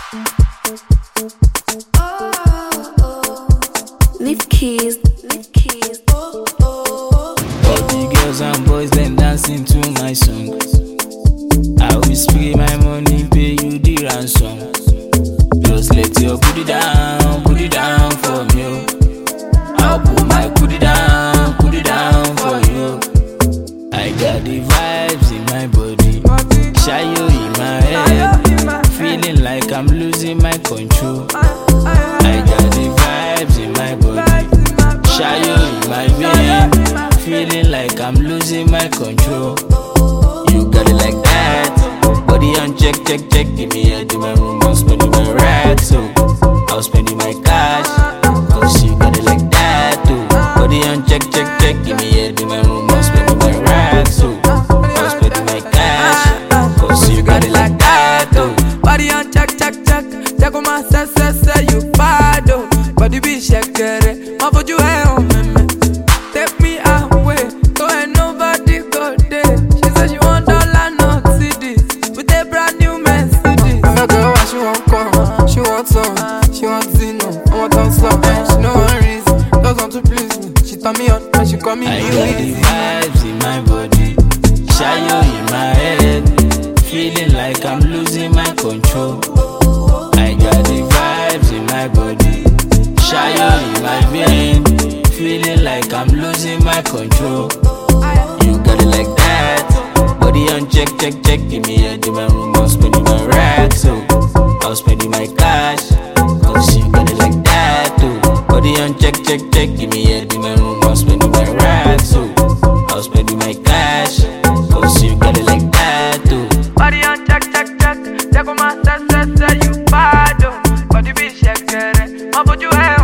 Leave keys. All the girls and boys them dancing to my song. I will spray my money, pay you the ransom. Just let your put it down for me. Oh. I'll put my put it down for you. I got the vibes in my body, shy you in my head, feeling like I'm losing my control. I got the vibes in my body, shy you in my vein, feeling like I'm losing my control. You got it like that, body on check, give me a do my room, I'm spending my racks, so I'll spend my cash, cause you got it like that too. Body on check, give me a do my room, I'm spending my racks, so I'll spend my cash, cause you got it like that too. Body on check on my say you bad oh. Body be shakere, my foot you home me. Take me away, go and nobody go there. She said she want dollar, not CDs, with a brand new Mercedes. I'm a girl, what she want come, she want some, she want Zino, I want on slow. She no one reason, doesn't want to please me. She turn me on, when she call me I you got the easy. vibes in my body, shy you in my head, feeling like I'm losing my control. I got the vibes in my body, shy you in my vein, feeling like I'm losing my control. You got it like that, body on check, give me a do my room, I'm spending my racks, so I'll spend my cash, cause you got it like that too. Body on check, give me a do my room, I'm spending my racks, so I'll spend my cash, cause you got it like that too. Body on check on my say you bad oh. Body be shakere, my foot you